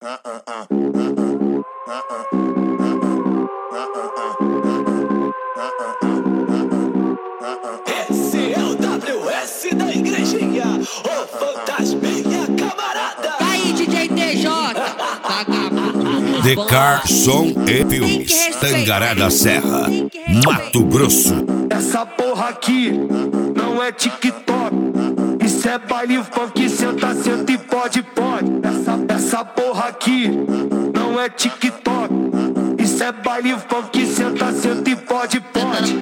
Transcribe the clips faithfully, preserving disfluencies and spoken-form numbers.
Esse é o W S da igrejinha, o fantasminha camarada. Aí, D J T J, vagabundo. The Car Som e Filmes, Tangará da Serra, Mato Grosso. Essa porra aqui não é TikTok, isso é baile funk, senta, senta e pode, pode. Essa, essa porra aqui não é TikTok, isso é baile funk, senta, senta e pode, pode.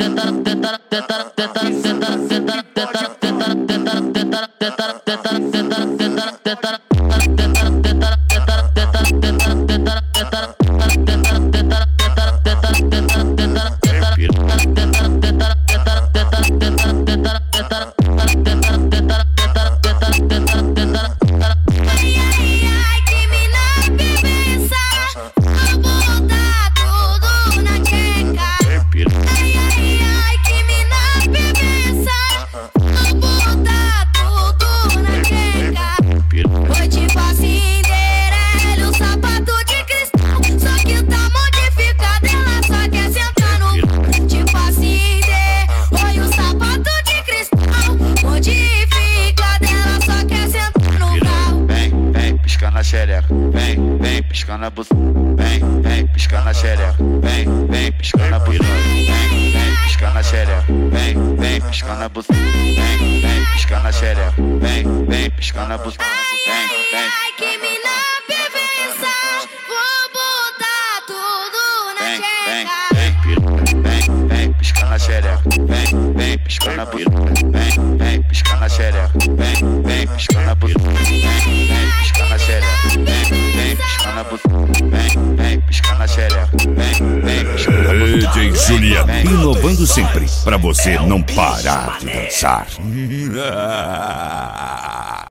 Vem, vem, pisca na buceta. Vem, vem, pisca na xereca. Vem, vem, pisca na buceta. Vem, vem, pisca na xereca. Vem, vem, pisca na buceta. Vem, vem, pisca na xereca. Vem, vem, pisca na buceta. Vem, vem. Ai, que mina bebeça, vou botar tudo na xereca. Vem, vem, vem, pisca na xereca. Vem, vem, pisca na buceta. Vem, vem, pisca na xereca. Vem, vem, pisca na buceta. Vem, vem, pisca na xereca. Vem, vem, pisca na buceta. Vem, vem, pisca na xereca. Vem, vem, pisca na buceta. D J Juliano, inovando sempre, pra você não parar de dançar.